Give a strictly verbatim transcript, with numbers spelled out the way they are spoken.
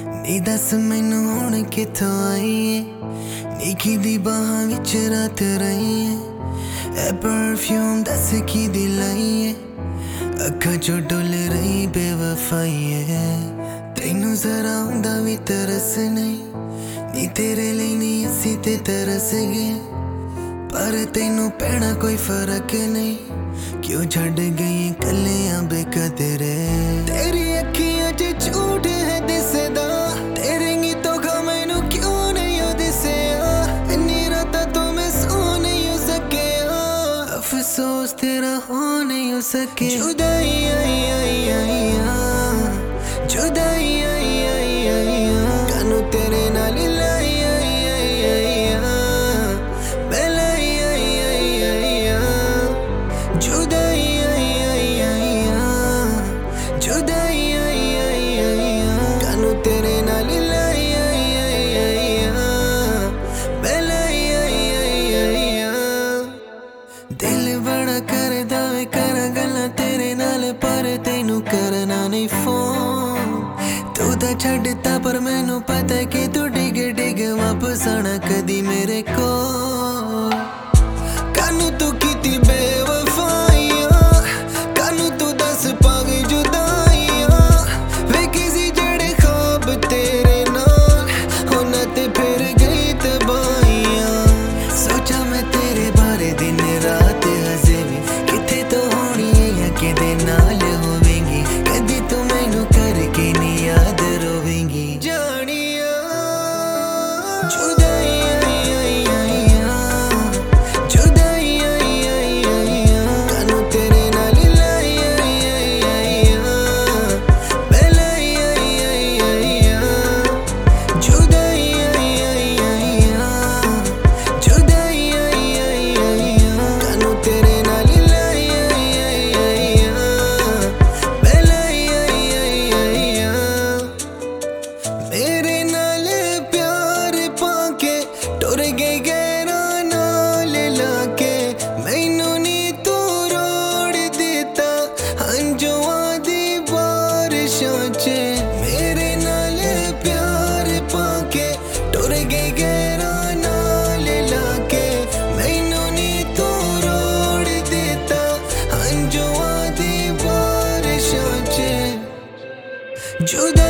नी दस मैनू हुण कित्थों आई है, नी किदी बाहां विच रात रही है। ए परफ्यूम दस किदी लाई है, अखां चों डुल रही बेवफाई है। तैनू जरा हुंदा वी तरस नहीं, नी तेरे लिए नहीं असी ते तरस गए, पर तैनू पैना कोई फर्क नहीं। क्यों छड़ गई कलियां बेकदरे, तेरी अखियां च झूठ है दिसदा, तेरे गीतों का मैनू क्यों नहीं हो दिसया। इन्नी रातां तो मैं सो नहीं हो सकिया, अफसोस तेरा हो नहीं हो सके। जुदाई आई आई आई जुदाई आई आई आई कानू तेरे नाल लाई आई आई आई बेलाई आई आई आई जुदाई आई आई आई जुदाई आई आई आई कानू तेरे नाल लाई आई आई आई बेलाई आई आई आई। दिल बड़ा करदा वे कर गल्लां तेरे नाल, पर तैनू करना नहीं फोन। तू तां छड्डता पर मैनू पता कि तू डिग डिग वापस आना कदी मेरे कोल। कानू तू कीती बेवफाइयां, कानू तू दस पाग जुदाइयां, वे किसी जेड़े ख्वाब तेरे नाल होना ते फिर गई तबाहियां। सोचा मैं तेरे बारे दिन रात हजे भी, किथे तो होनी है या किदे नाल होवेंगी, कदी तू मैनू करके नी याद रोवेंगी। जानिया जुदाई आई आई आई जुदाई आई आई आई कानू तेरे नाल लाई आई आई आई बेलाई आई आई आई जुदाई आई आई आई जुदाई आई आई आई कानू तेरे नाल लाई आई आई आई बेलाई आई आई आई। मेरे नाल प्यार पाके टुर गई गैरा नाल लाके, मैनू नी तू रोड़ दिता हंजुआं दी बारिशां च। मेरे नाल प्यार पाके टुर गई गैरा नाल लाके, मैनू नी तू रोड़ दिता हंजुआं दी बारिशां च। जुदा